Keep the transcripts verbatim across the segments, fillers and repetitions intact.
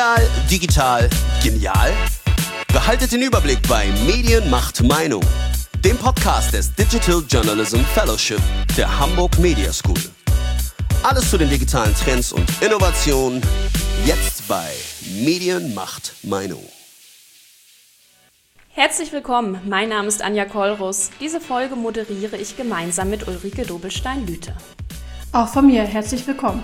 Real, digital, genial? Behaltet den Überblick bei Medien macht Meinung, dem Podcast des Digital Journalism Fellowship der Hamburg Media School. Alles zu den digitalen Trends und Innovationen, jetzt bei Medien macht Meinung. Herzlich willkommen, mein Name ist Anja Kollrus. Diese Folge moderiere ich gemeinsam mit Ulrike Dobelstein-Lüthe. Auch von mir herzlich willkommen.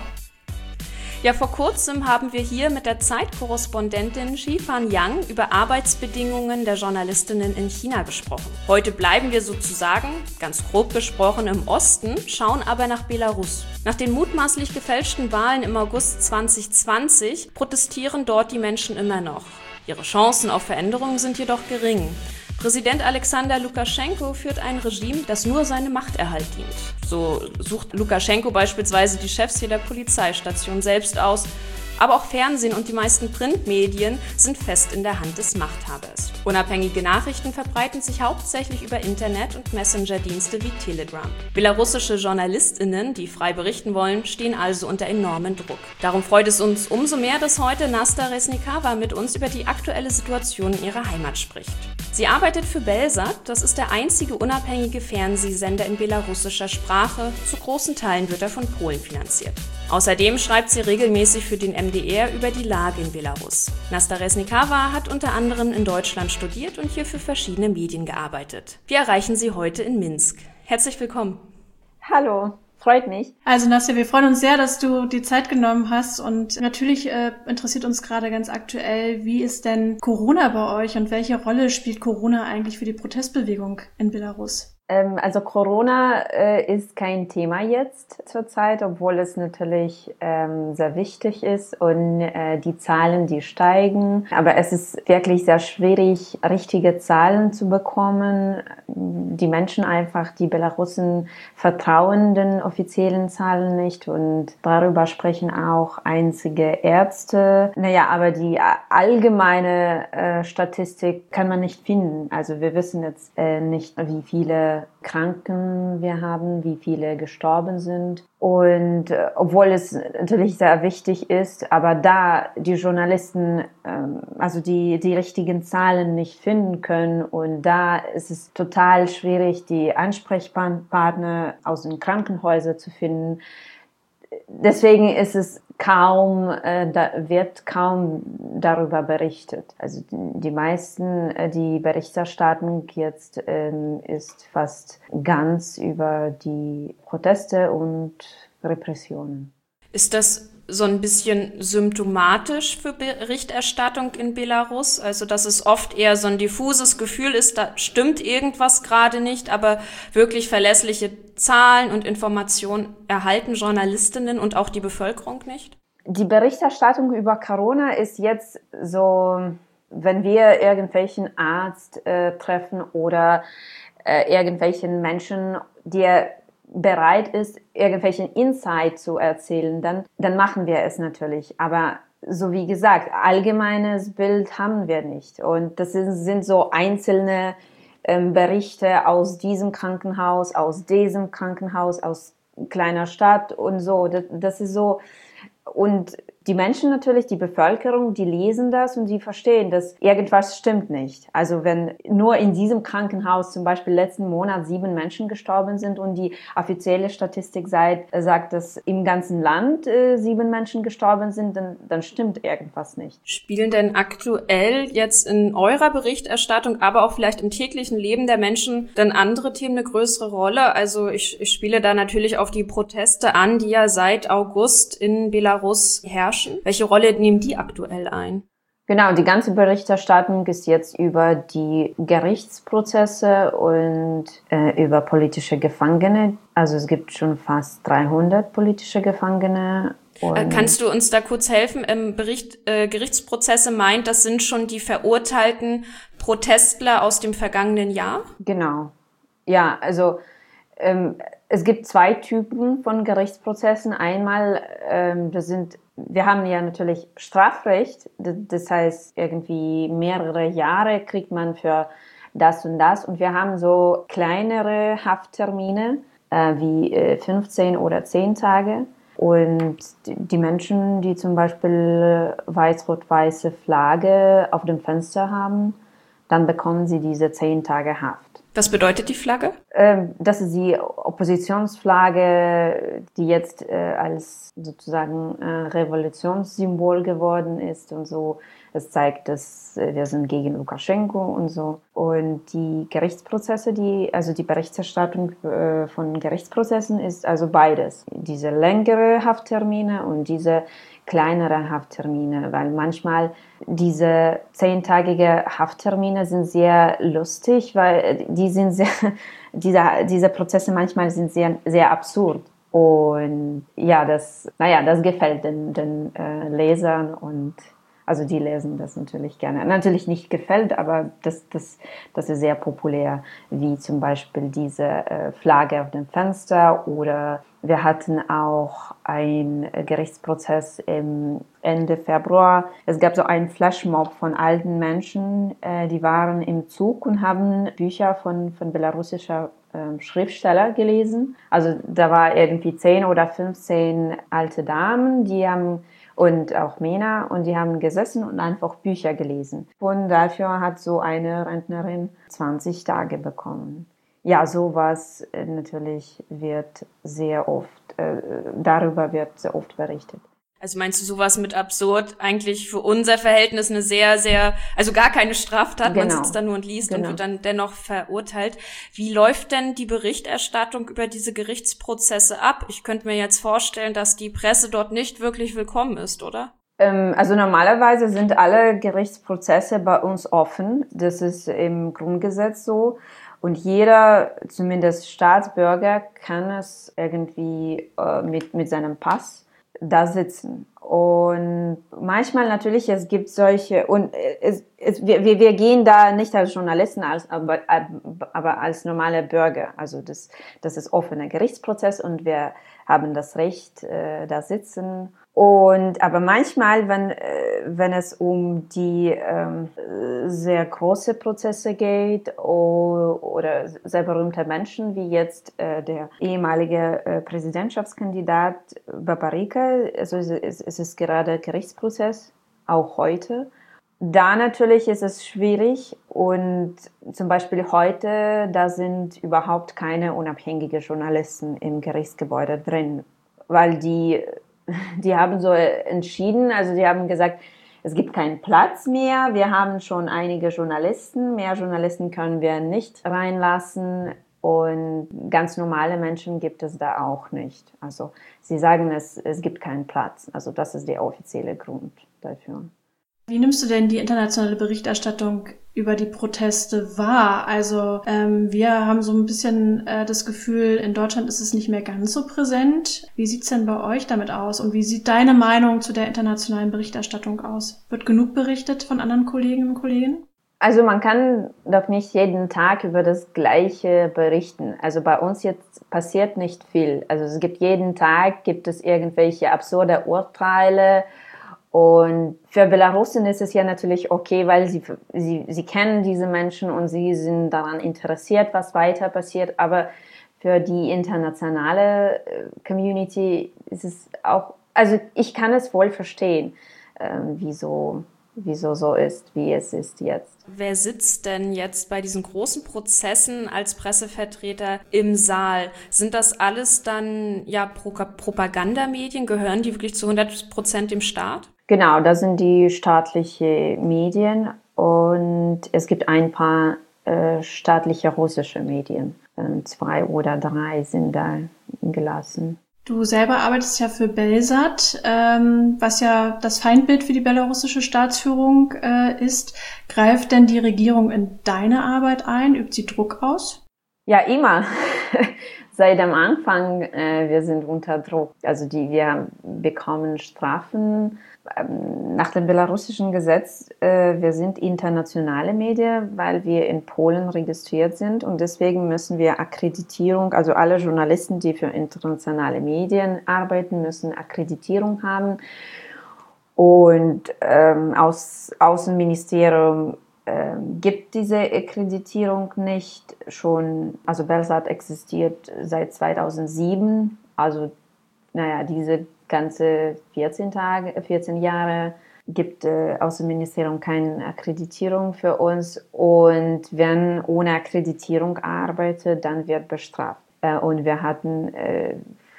Ja, vor kurzem haben wir hier mit der Zeit-Korrespondentin Xifan Yang über Arbeitsbedingungen der Journalistinnen in China gesprochen. Heute bleiben wir sozusagen, ganz grob gesprochen, im Osten, schauen aber nach Belarus. Nach den mutmaßlich gefälschten Wahlen im August zwanzig zwanzig protestieren dort die Menschen immer noch. Ihre Chancen auf Veränderungen sind jedoch gering. Präsident Alexander Lukaschenko führt ein Regime, das nur seinem Machterhalt dient. So sucht Lukaschenko beispielsweise die Chefs jeder Polizeistation selbst aus. Aber auch Fernsehen und die meisten Printmedien sind fest in der Hand des Machthabers. Unabhängige Nachrichten verbreiten sich hauptsächlich über Internet- und Messenger-Dienste wie Telegram. Belarussische JournalistInnen, die frei berichten wollen, stehen also unter enormem Druck. Darum freut es uns umso mehr, dass heute Nasta Resnikava mit uns über die aktuelle Situation in ihrer Heimat spricht. Sie arbeitet für Belsat, das ist der einzige unabhängige Fernsehsender in belarussischer Sprache. Zu großen Teilen wird er von Polen finanziert. Außerdem schreibt sie regelmäßig für den M D R über die Lage in Belarus. Nasta Resnikava hat unter anderem in Deutschland studiert und hier für verschiedene Medien gearbeitet. Wir erreichen sie heute in Minsk. Herzlich willkommen. Hallo, freut mich. Also Nastja, wir freuen uns sehr, dass du die Zeit genommen hast und natürlich äh, interessiert uns gerade ganz aktuell, wie ist denn Corona bei euch und welche Rolle spielt Corona eigentlich für die Protestbewegung in Belarus? Also Corona äh, ist kein Thema jetzt zurzeit, obwohl es natürlich ähm, sehr wichtig ist und äh, die Zahlen, die steigen. Aber es ist wirklich sehr schwierig, richtige Zahlen zu bekommen. Die Menschen einfach, die Belarussen, vertrauen den offiziellen Zahlen nicht und darüber sprechen auch einzige Ärzte. Naja, aber die allgemeine äh, Statistik kann man nicht finden. Also wir wissen jetzt äh, nicht, wie viele Kranken wir haben, wie viele gestorben sind. Und äh, obwohl es natürlich sehr wichtig ist, aber da die Journalisten ähm, also die die richtigen Zahlen nicht finden können und da ist es total schwierig, die Ansprechpartner aus den Krankenhäusern zu finden. Deswegen ist es kaum, äh, da wird kaum darüber berichtet. Also die, die meisten, äh, die Berichterstattung jetzt ähm, ist fast ganz über die Proteste und Repressionen. Ist das so ein bisschen symptomatisch für Berichterstattung in Belarus? Also, dass es oft eher so ein diffuses Gefühl ist, da stimmt irgendwas gerade nicht, aber wirklich verlässliche Zahlen und Informationen erhalten Journalistinnen und auch die Bevölkerung nicht? Die Berichterstattung über Corona ist jetzt so, wenn wir irgendwelchen Arzt äh, treffen oder äh, irgendwelchen Menschen, der bereit ist, irgendwelchen Insight zu erzählen, dann, dann machen wir es natürlich. Aber so wie gesagt, allgemeines Bild haben wir nicht. Und das sind, sind so einzelne ähm, Berichte aus diesem Krankenhaus, aus diesem Krankenhaus, aus kleiner Stadt und so. Das, das ist so. Und die Menschen natürlich, die Bevölkerung, die lesen das und die verstehen, dass irgendwas stimmt nicht. Also wenn nur in diesem Krankenhaus zum Beispiel letzten Monat sieben Menschen gestorben sind und die offizielle Statistik sagt, sagt dass im ganzen Land äh, sieben Menschen gestorben sind, dann, dann stimmt irgendwas nicht. Spielen denn aktuell jetzt in eurer Berichterstattung, aber auch vielleicht im täglichen Leben der Menschen dann andere Themen eine größere Rolle? Also ich, ich spiele da natürlich auf die Proteste an, die ja seit August in Belarus herrschen. Welche Rolle nehmen die aktuell ein? Genau, die ganze Berichterstattung ist jetzt über die Gerichtsprozesse und äh, über politische Gefangene. Also es gibt schon fast dreihundert politische Gefangene. Und kannst du uns da kurz helfen? Im Bericht äh, Gerichtsprozesse meint, das sind schon die verurteilten Protestler aus dem vergangenen Jahr? Genau. Ja, also ähm, es gibt zwei Typen von Gerichtsprozessen. Einmal, ähm, das sind Wir haben ja natürlich Strafrecht, das heißt irgendwie mehrere Jahre kriegt man für das und das und wir haben so kleinere Hafttermine äh, wie äh, fünfzehn oder zehn Tage Und die Menschen, die zum Beispiel weiß-rot-weiße Flagge auf dem Fenster haben, dann bekommen sie diese zehn Tage Haft. Was bedeutet die Flagge? Ähm, das ist die Oppositionsflagge, die jetzt äh, als sozusagen äh, Revolutionssymbol geworden ist und so. Es zeigt, dass äh, wir sind gegen Lukaschenko und so. Und die Gerichtsprozesse, die, also die Berichterstattung äh, von Gerichtsprozessen ist also beides. Diese längere Hafttermine und diese kleinere Hafttermine, weil manchmal diese zehntagige Hafttermine sind sehr lustig, weil die sind sehr, diese, diese Prozesse manchmal sind sehr, sehr absurd. Und ja, das, naja, das gefällt den, den äh, Lesern und also die lesen das natürlich gerne. Natürlich nicht gefällt, aber das, das, das ist sehr populär, wie zum Beispiel diese äh, Flagge auf dem Fenster oder wir hatten auch einen Gerichtsprozess im Ende Februar. Es gab so einen Flashmob von alten Menschen, äh, die waren im Zug und haben Bücher von, von belarussischer äh, Schriftsteller gelesen. Also da war irgendwie zehn oder fünfzehn alte Damen, die haben und auch Männer und die haben gesessen und einfach Bücher gelesen. Und dafür hat so eine Rentnerin zwanzig Tage bekommen. Ja, sowas äh, natürlich wird sehr oft, äh, darüber wird sehr oft berichtet. Also meinst du sowas mit absurd eigentlich für unser Verhältnis eine sehr, sehr, also gar keine Straftat, Genau. Man sitzt da nur und liest Genau. und wird dann dennoch verurteilt. Wie läuft denn die Berichterstattung über diese Gerichtsprozesse ab? Ich könnte mir jetzt vorstellen, dass die Presse dort nicht wirklich willkommen ist, oder? Ähm, also normalerweise sind alle Gerichtsprozesse bei uns offen. Das ist im Grundgesetz so. Und jeder, zumindest Staatsbürger, kann es irgendwie äh, mit, mit seinem Pass da sitzen. Und manchmal natürlich, es gibt solche, und es, es, wir, wir gehen da nicht als Journalisten, als, aber, aber als normale Bürger. Also das, das ist offener Gerichtsprozess und wir haben das Recht, äh, da sitzen. Und, aber manchmal, wenn, äh, wenn es um die ähm, sehr große Prozesse geht o- oder sehr berühmte Menschen, wie jetzt äh, der ehemalige äh, Präsidentschaftskandidat Babarika, also es, es, es ist gerade Gerichtsprozess, auch heute. Da natürlich ist es schwierig und zum Beispiel heute, da sind überhaupt keine unabhängigen Journalisten im Gerichtsgebäude drin, weil die, die haben so entschieden, also die haben gesagt, es gibt keinen Platz mehr, wir haben schon einige Journalisten, mehr Journalisten können wir nicht reinlassen und ganz normale Menschen gibt es da auch nicht. Also sie sagen, es, es gibt keinen Platz, also das ist der offizielle Grund dafür. Wie nimmst du denn die internationale Berichterstattung über die Proteste wahr? Also ähm, wir haben so ein bisschen äh, das Gefühl, in Deutschland ist es nicht mehr ganz so präsent. Wie sieht's denn bei euch damit aus? Und wie sieht deine Meinung zu der internationalen Berichterstattung aus? Wird genug berichtet von anderen Kolleginnen und Kollegen? Also man kann doch nicht jeden Tag über das Gleiche berichten. Also bei uns jetzt passiert nicht viel. Also es gibt jeden Tag, gibt es irgendwelche absurde Urteile. Und für Belarusen ist es ja natürlich okay, weil sie, sie, sie kennen diese Menschen und sie sind daran interessiert, was weiter passiert. Aber für die internationale Community ist es auch, also ich kann es wohl verstehen, äh, wieso, wieso so ist, wie es ist jetzt. Wer sitzt denn jetzt bei diesen großen Prozessen als Pressevertreter im Saal? Sind das alles dann ja Pro- Propagandamedien? Gehören die wirklich zu hundert Prozent dem Staat? Genau, das sind die staatlichen Medien und es gibt ein paar äh, staatliche russische Medien. Ähm, zwei oder drei sind da gelassen. Du selber arbeitest ja für Belsat, ähm, was ja das Feindbild für die belarussische Staatsführung äh, ist. Greift denn die Regierung in deine Arbeit ein? Übt sie Druck aus? Ja, immer. Seit dem Anfang, äh, wir sind unter Druck. Also die, wir bekommen Strafen ähm, nach dem belarussischen Gesetz. Äh, wir sind internationale Medien, weil wir in Polen registriert sind und deswegen müssen wir Akkreditierung, also alle Journalisten, die für internationale Medien arbeiten, müssen Akkreditierung haben. Und ähm, aus Außenministerium Ähm, gibt diese Akkreditierung nicht schon, also Belsat existiert seit zweitausendsieben, also naja, diese ganze vierzehn Tage, vierzehn Jahre gibt äh, Außenministerium keine Akkreditierung für uns. Und wenn ohne Akkreditierung arbeitet, dann wird bestraft. Äh, und wir hatten, äh,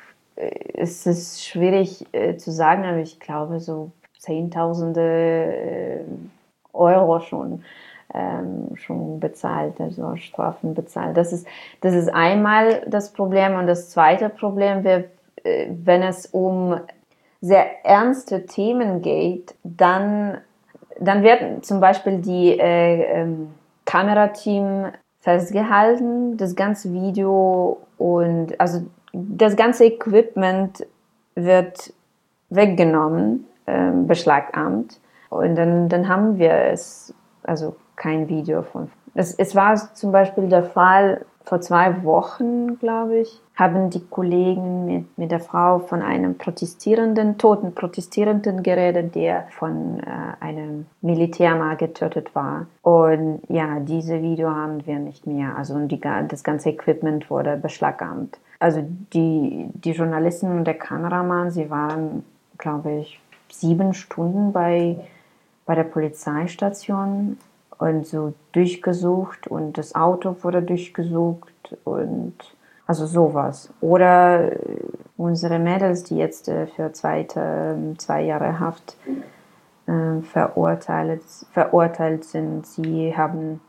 es ist schwierig äh, zu sagen, aber ich glaube so Zehntausende äh, Euro schon. Ähm, schon bezahlt, also Strafen bezahlt. Das ist, das ist einmal das Problem. Und das zweite Problem wäre, äh, wenn es um sehr ernste Themen geht, dann, dann wird zum Beispiel die äh, ähm, Kamerateam festgehalten, das ganze Video und also das ganze Equipment wird weggenommen, äh, beschlagnahmt und dann, dann haben wir es, also kein Video von. Es, es war zum Beispiel der Fall, vor zwei Wochen, glaube ich, haben die Kollegen mit, mit der Frau von einem Protestierenden, toten Protestierenden geredet, der von äh, einem Militär mal getötet war. Und ja, diese Video haben wir nicht mehr. Also die, das ganze Equipment wurde beschlagnahmt. Also die, die Journalisten und der Kameramann, sie waren, glaube ich, sieben Stunden bei, bei der Polizeistation und so durchgesucht und das Auto wurde durchgesucht und also sowas. Oder unsere Mädels, die jetzt äh, für zweite, zwei Jahre Haft äh, verurteilt, verurteilt sind, sie haben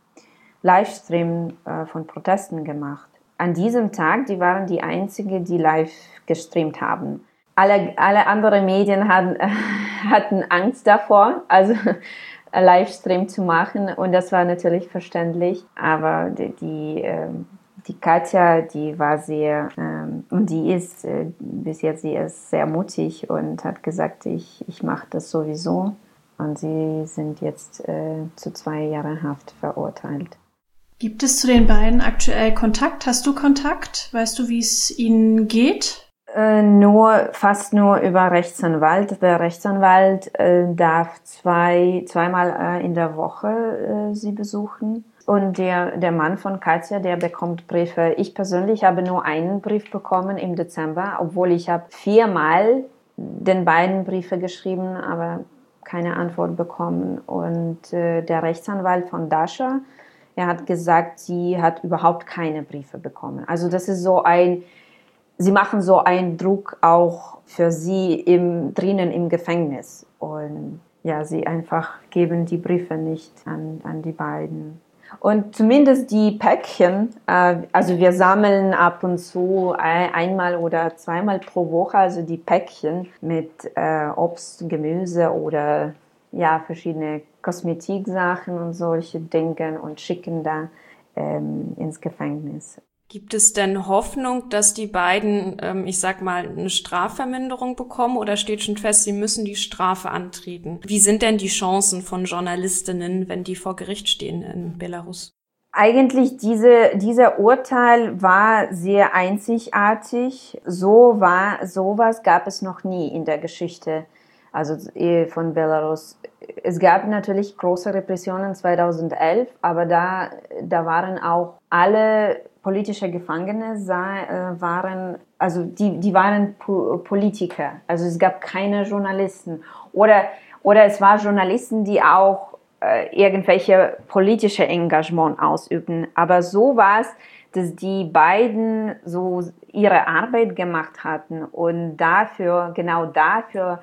Livestream äh, von Protesten gemacht. An diesem Tag, die waren die einzigen, die live gestreamt haben. Alle, alle anderen Medien hatten, äh, hatten Angst davor, also Livestream zu machen und das war natürlich verständlich, aber die, die, ähm, die Katja, die war sehr, ähm, und die ist, äh, bis jetzt, sie ist sehr mutig und hat gesagt, ich, ich mache das sowieso und sie sind jetzt äh, zu zwei Jahren Haft verurteilt. Gibt es zu den beiden aktuell Kontakt? Hast du Kontakt? Weißt du, wie es ihnen geht? Äh, nur, fast nur über Rechtsanwalt. Der Rechtsanwalt äh, darf zwei, zweimal äh, in der Woche äh, sie besuchen. Und der, der Mann von Katja, der bekommt Briefe. Ich persönlich habe nur einen Brief bekommen im Dezember, obwohl ich habe viermal den beiden Briefe geschrieben, aber keine Antwort bekommen. Und äh, der Rechtsanwalt von Dasha, er hat gesagt, sie hat überhaupt keine Briefe bekommen. Also das ist so ein Sie machen so einen Druck auch für sie im, drinnen im Gefängnis. Und ja, sie einfach geben die Briefe nicht an, an die beiden. Und zumindest die Päckchen, äh, also wir sammeln ab und zu ein, einmal oder zweimal pro Woche, also die Päckchen mit äh, Obst, Gemüse oder ja, verschiedene Kosmetiksachen und solche Dinge und schicken da ähm, ins Gefängnis. Gibt es denn Hoffnung, dass die beiden, ähm, ich sag mal, eine Strafverminderung bekommen oder steht schon fest, sie müssen die Strafe antreten? Wie sind denn die Chancen von Journalistinnen, wenn die vor Gericht stehen in Belarus? Eigentlich diese, dieser Urteil war sehr einzigartig. So war, sowas gab es noch nie in der Geschichte, also von Belarus. Es gab natürlich große Repressionen zweitausendelf, aber da, da waren auch alle politische Gefangene äh, waren, also die, die waren po- Politiker. Also es gab keine Journalisten. Oder, oder es waren Journalisten, die auch äh, irgendwelche politische Engagement ausübten. Aber so war es, dass die beiden so ihre Arbeit gemacht hatten und dafür, genau dafür,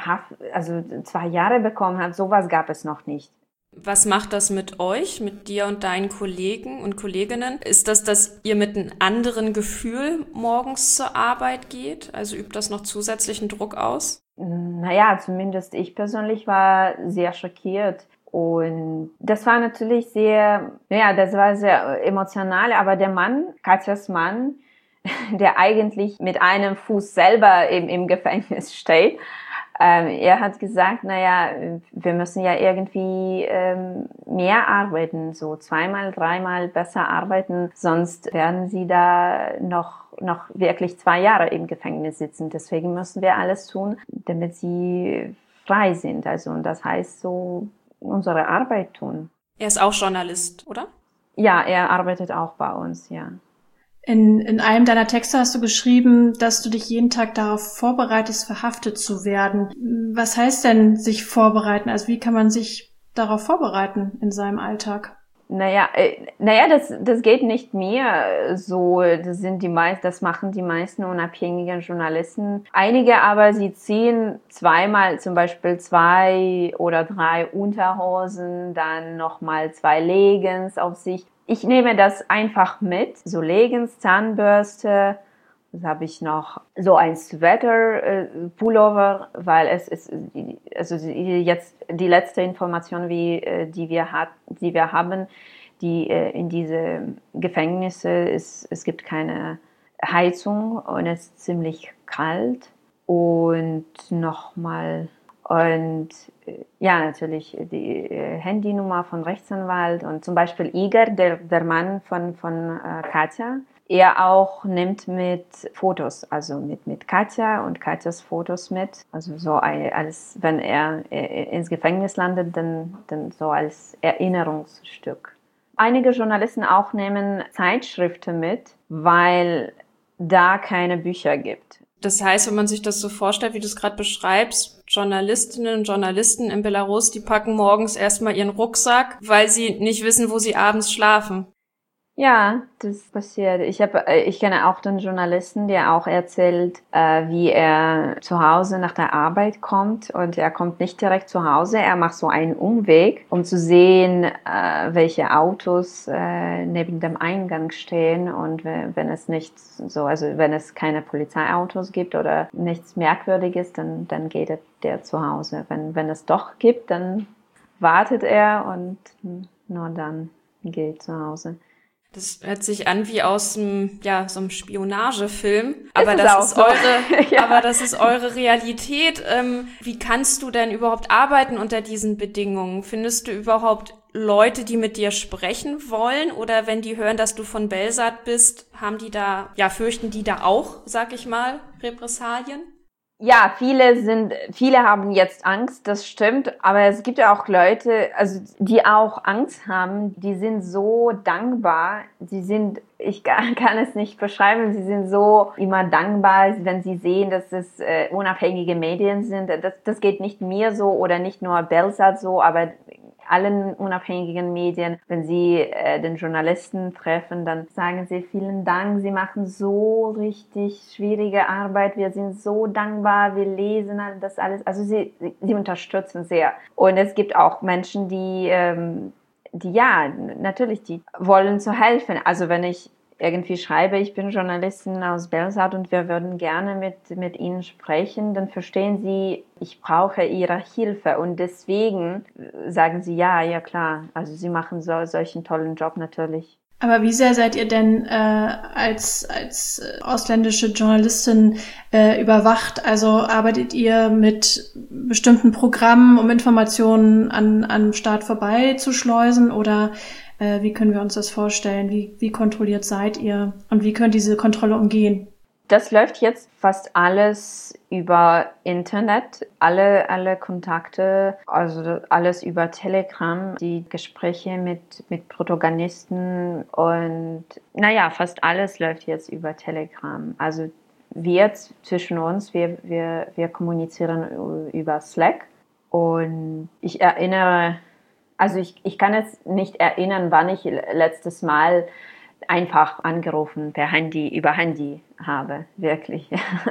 also zwei Jahre bekommen hat. Sowas gab es noch nicht. Was macht das mit euch, mit dir und deinen Kollegen und Kolleginnen? Ist das, dass ihr mit einem anderen Gefühl morgens zur Arbeit geht? Also übt das noch zusätzlichen Druck aus? Naja, zumindest ich persönlich war sehr schockiert. Und das war natürlich sehr, ja, das war sehr emotional. Aber der Mann, Katjas Mann, der eigentlich mit einem Fuß selber im, im Gefängnis steht, Ähm, er hat gesagt, naja, wir müssen ja irgendwie ähm, mehr arbeiten, so zweimal, dreimal besser arbeiten, sonst werden sie da noch, noch wirklich zwei Jahre im Gefängnis sitzen. Deswegen müssen wir alles tun, damit sie frei sind. Also, und das heißt so, unsere Arbeit tun. Er ist auch Journalist, oder? Ja, er arbeitet auch bei uns, ja. In, in einem deiner Texte hast du geschrieben, dass du dich jeden Tag darauf vorbereitest, verhaftet zu werden. Was heißt denn sich vorbereiten? Also wie kann man sich darauf vorbereiten in seinem Alltag? Naja, äh, naja, das, das geht nicht mehr so. Das sind die meisten, das machen die meisten unabhängigen Journalisten. Einige aber, sie ziehen zweimal, zum Beispiel zwei oder drei Unterhosen, dann nochmal zwei Leggings auf sich. Ich nehme das einfach mit, so Leggings, Zahnbürste, das habe ich noch, so ein Sweater, äh, Pullover, weil es ist, also jetzt die letzte Information, wie, die wir hat, die wir haben, die äh, in diese Gefängnisse ist, es gibt keine Heizung und es ist ziemlich kalt und nochmal und ja, natürlich die äh, Handynummer von Rechtsanwalt und zum Beispiel Igor, der, der Mann von, von äh, Katja, er auch nimmt mit Fotos, also mit, mit Katja und Katjas Fotos mit. Also so als, wenn er äh, ins Gefängnis landet, dann, dann so als Erinnerungsstück. Einige Journalisten auch nehmen Zeitschriften mit, weil da keine Bücher gibt. Das heißt, wenn man sich das so vorstellt, wie du es gerade beschreibst, Journalistinnen und Journalisten in Belarus, die packen morgens erstmal ihren Rucksack, weil sie nicht wissen, wo sie abends schlafen. Ja, das passiert. Ich habe, ich kenne auch den Journalisten, der auch erzählt, äh, wie er zu Hause nach der Arbeit kommt und er kommt nicht direkt zu Hause, er macht so einen Umweg, um zu sehen, äh, welche Autos äh, neben dem Eingang stehen und wenn, wenn es nicht so, also wenn es keine Polizeiautos gibt oder nichts Merkwürdiges, dann dann geht er der zu Hause. Wenn wenn es doch gibt, dann wartet er und nur dann geht zu Hause. Das hört sich an wie aus einem, ja, so einem Spionagefilm. Aber ist das ist so. eure, Ja. aber das ist eure Realität. Ähm, wie kannst du denn überhaupt arbeiten unter diesen Bedingungen? Findest du überhaupt Leute, die mit dir sprechen wollen? Oder wenn die hören, dass du von Belsat bist, haben die da, ja, fürchten die da auch, sag ich mal, Repressalien? Ja, viele sind, viele haben jetzt Angst, das stimmt, aber es gibt ja auch Leute, also die auch Angst haben, die sind so dankbar, die sind, ich kann es nicht beschreiben, sie sind so immer dankbar, wenn sie sehen, dass es äh, unabhängige Medien sind. Das, das geht nicht mir so oder nicht nur Belsat so, aber allen unabhängigen Medien, wenn sie äh, den Journalisten treffen, dann sagen sie vielen Dank, sie machen so richtig schwierige Arbeit, wir sind so dankbar, wir lesen das alles, also sie, sie unterstützen sehr. Und es gibt auch Menschen, die, ähm, die ja, natürlich, die wollen zu helfen. Also wenn ich irgendwie schreibe, ich bin Journalistin aus Belsat und wir würden gerne mit, mit Ihnen sprechen, dann verstehen Sie, ich brauche Ihre Hilfe und deswegen sagen Sie ja, ja klar, also Sie machen so, solchen tollen Job natürlich. Aber wie sehr seid ihr denn äh, als, als ausländische Journalistin äh, überwacht? Also arbeitet ihr mit bestimmten Programmen, um Informationen an, an Staat vorbeizuschleusen oder Äh, wie können wir uns das vorstellen? Wie, wie kontrolliert seid ihr? Und wie könnt ihr diese Kontrolle umgehen? Das läuft jetzt fast alles über Internet, alle, alle Kontakte, also alles über Telegram, die Gespräche mit, mit Protagonisten und naja, fast alles läuft jetzt über Telegram. Also wir zwischen uns, wir, wir, wir kommunizieren über Slack und ich erinnere Also ich, ich kann jetzt nicht erinnern, wann ich letztes Mal einfach angerufen per Handy, über Handy habe, wirklich.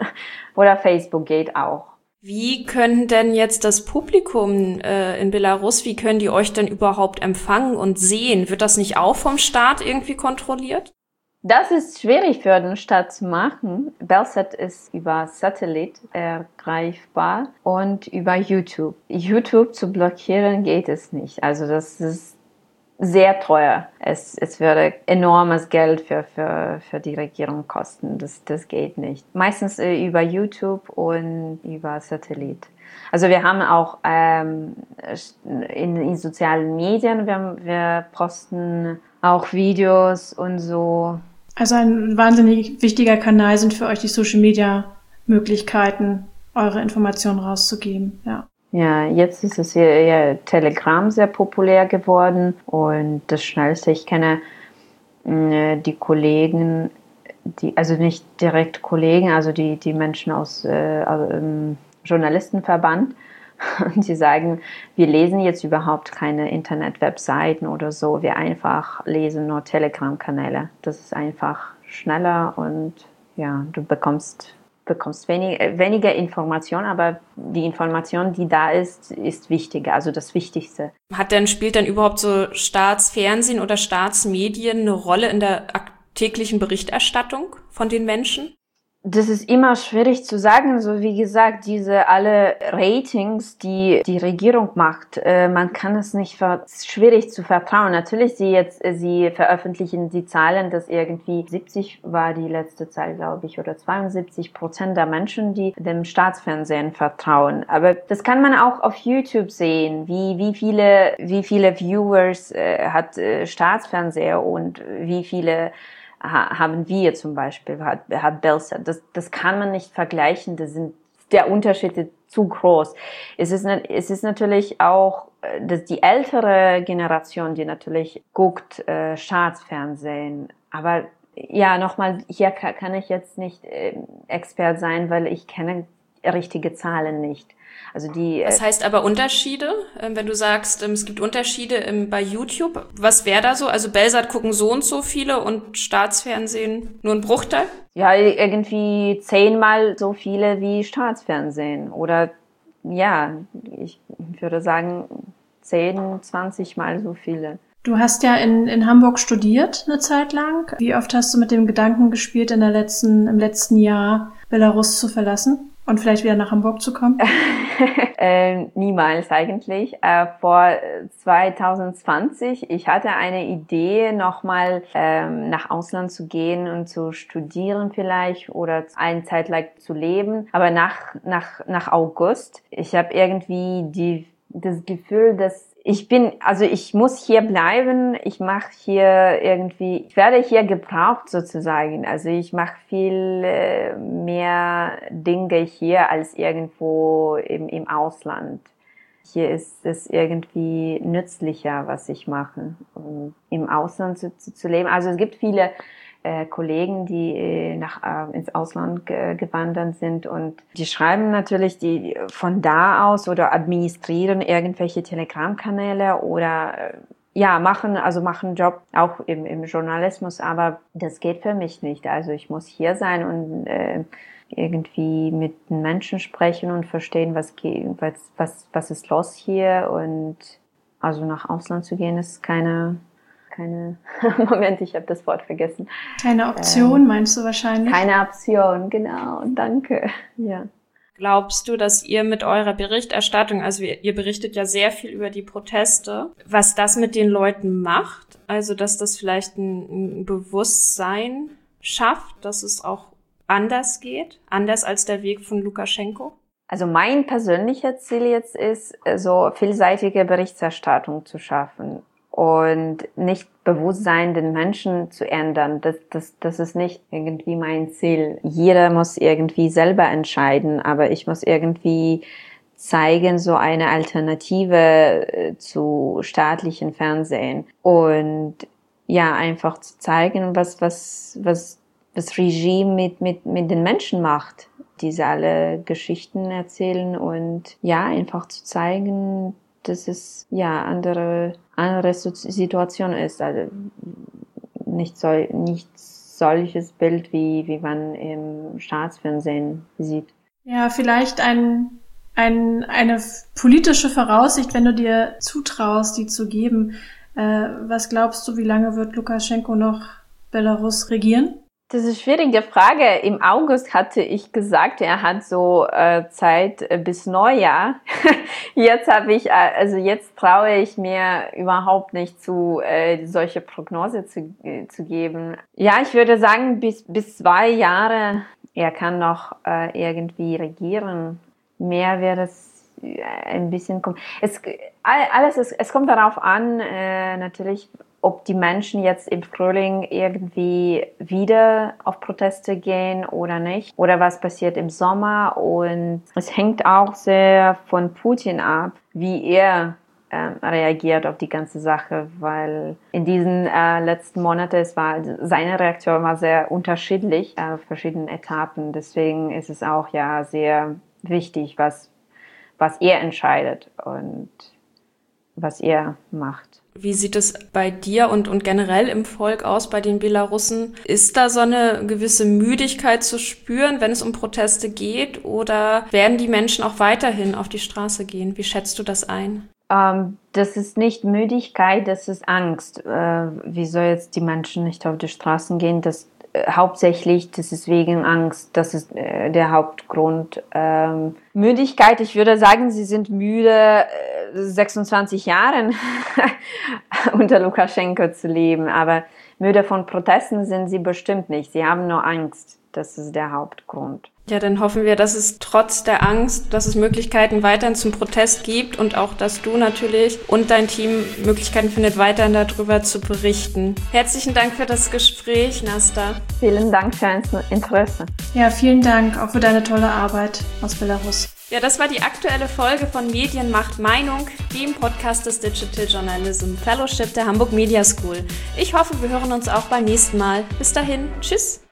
Oder Facebook geht auch. Wie können denn jetzt das Publikum äh, in Belarus, wie können die euch denn überhaupt empfangen und sehen? Wird das nicht auch vom Staat irgendwie kontrolliert? Das ist schwierig für den Staat zu machen. Belsat ist über Satellit ergreifbar und über YouTube. YouTube zu blockieren geht es nicht. Also das ist sehr teuer. Es, es würde enormes Geld für, für, für die Regierung kosten. Das, das geht nicht. Meistens äh, über YouTube und über Satellit. Also wir haben auch ähm, in, in sozialen Medien, wir, wir posten auch Videos und so. Also ein wahnsinnig wichtiger Kanal sind für euch die Social-Media-Möglichkeiten, eure Informationen rauszugeben, ja. Ja, jetzt ist es ja, ja Telegram sehr populär geworden und das Schnellste, ich kenne äh, die Kollegen die, also nicht direkt Kollegen, also die, die Menschen aus äh, also im Journalistenverband, und die sagen, wir lesen jetzt überhaupt keine Internet-Webseiten oder so, wir einfach lesen nur Telegram-Kanäle. Das ist einfach schneller und ja, du bekommst bekommst wenig, weniger Information, aber die Information, die da ist, ist wichtiger, also das Wichtigste. Hat denn, spielt denn überhaupt so Staatsfernsehen oder Staatsmedien eine Rolle in der täglichen Berichterstattung von den Menschen? Das ist immer schwierig zu sagen. So wie gesagt, diese alle Ratings, die die Regierung macht, äh, man kann es nicht, ver- schwierig zu vertrauen. Natürlich, sie jetzt, sie veröffentlichen die Zahlen, dass irgendwie siebzig war die letzte Zahl, glaube ich, oder zweiundsiebzig Prozent der Menschen, die dem Staatsfernsehen vertrauen. Aber das kann man auch auf YouTube sehen, wie wie viele wie viele Viewers äh, hat äh, Staatsfernseher und wie viele haben wir zum Beispiel, hat, hat Bellsat. Das, das kann man nicht vergleichen, das sind, der Unterschied ist zu groß. Es ist, es ist natürlich auch, dass die ältere Generation, die natürlich guckt, äh, Staatsfernsehen, aber ja, nochmal, hier kann, kann ich jetzt nicht äh, Expert sein, weil ich kenne richtige Zahlen nicht. Also die, Was heißt aber Unterschiede, wenn du sagst, es gibt Unterschiede bei YouTube? Was wäre da so? Also Bellsat gucken so und so viele und Staatsfernsehen nur ein Bruchteil? Ja, irgendwie zehnmal so viele wie Staatsfernsehen. Oder ja, ich würde sagen zehn, zwanzig Mal so viele. Du hast ja in, in Hamburg studiert eine Zeit lang. Wie oft hast du mit dem Gedanken gespielt, in der letzten, im letzten Jahr Belarus zu verlassen? Und vielleicht wieder nach Hamburg zu kommen? äh, niemals eigentlich. Äh, vor zwanzig zwanzig, ich hatte eine Idee, nochmal ähm, nach Ausland zu gehen und zu studieren vielleicht oder eine Zeit lang zu leben. Aber nach nach nach August, ich habe irgendwie die das Gefühl, dass ich bin, also ich muss hier bleiben, ich mache hier irgendwie, ich werde hier gebraucht sozusagen, also ich mache viel äh, mehr Dinge hier als irgendwo im, im Ausland. Hier ist es irgendwie nützlicher, was ich mache, um im Ausland zu, zu, zu leben. Also es gibt viele äh, Kollegen, die äh, nach äh, ins Ausland ge- gewandert sind und die schreiben natürlich die von da aus oder administrieren irgendwelche Telegram-Kanäle oder äh, ja machen also machen Job auch im, im Journalismus, aber das geht für mich nicht. Also ich muss hier sein und äh, irgendwie mit den Menschen sprechen und verstehen, was geht, was was was ist los hier, und also nach Ausland zu gehen ist keine keine Moment, ich habe das Wort vergessen. Keine Option, ähm, meinst du wahrscheinlich? Keine Option, genau, danke. Ja. Glaubst du, dass ihr mit eurer Berichterstattung, also ihr, ihr berichtet ja sehr viel über die Proteste, was das mit den Leuten macht? Also, dass das vielleicht ein, ein Bewusstsein schafft, dass es auch anders geht, anders als der Weg von Lukaschenko? Also mein persönliches Ziel jetzt ist, so vielseitige Berichterstattung zu schaffen und nicht Bewusstsein den Menschen zu ändern. Das, das, das ist nicht irgendwie mein Ziel. Jeder muss irgendwie selber entscheiden, aber ich muss irgendwie zeigen, so eine Alternative zu staatlichen Fernsehen und ja, einfach zu zeigen, was, was, was das Regime mit, mit, mit den Menschen macht. Diese alle Geschichten erzählen und ja, einfach zu zeigen, dass es ja andere, andere Situation ist. Also nicht so, nicht solches Bild, wie, wie man im Staatsfernsehen sieht. Ja, vielleicht ein, ein, eine politische Voraussicht, wenn du dir zutraust, die zu geben. Äh, was glaubst du, wie lange wird Lukaschenko noch Belarus regieren? Das ist eine schwierige Frage. Im August hatte ich gesagt, er hat so äh, Zeit äh, bis Neujahr. Jetzt habe ich, äh, also jetzt traue ich mir überhaupt nicht zu, äh, solche Prognose zu, äh, zu geben. Ja, ich würde sagen, bis bis zwei Jahre. Er kann noch äh, irgendwie regieren. Mehr wäre es äh, ein bisschen kommen. Es alles, es, es kommt darauf an, äh, natürlich, ob die Menschen jetzt im Frühling irgendwie wieder auf Proteste gehen oder nicht. Oder was passiert im Sommer. Und es hängt auch sehr von Putin ab, wie er äh, reagiert auf die ganze Sache, weil in diesen äh, letzten Monaten, es war, seine Reaktion war sehr unterschiedlich auf verschiedenen Etappen. Deswegen ist es auch ja sehr wichtig, was, was er entscheidet und was er macht. Wie sieht es bei dir und, und generell im Volk aus, bei den Belarussen? Ist da so eine gewisse Müdigkeit zu spüren, wenn es um Proteste geht? Oder werden die Menschen auch weiterhin auf die Straße gehen? Wie schätzt du das ein? Ähm, das ist nicht Müdigkeit, das ist Angst. Äh, wieso jetzt die Menschen nicht auf die Straßen gehen? Das äh, hauptsächlich, das ist wegen Angst. Das ist äh, der Hauptgrund. Ähm, Müdigkeit, ich würde sagen, sie sind müde, äh, sechsundzwanzig Jahren unter Lukaschenko zu leben. Aber müde von Protesten sind sie bestimmt nicht. Sie haben nur Angst. Das ist der Hauptgrund. Ja, dann hoffen wir, dass es trotz der Angst, dass es Möglichkeiten weiterhin zum Protest gibt und auch, dass du natürlich und dein Team Möglichkeiten findet, weiterhin darüber zu berichten. Herzlichen Dank für das Gespräch, Nasta. Vielen Dank für dein Interesse. Ja, vielen Dank auch für deine tolle Arbeit aus Belarus. Ja, das war die aktuelle Folge von Medien macht Meinung, dem Podcast des Digital Journalism Fellowship der Hamburg Media School. Ich hoffe, wir hören uns auch beim nächsten Mal. Bis dahin, tschüss!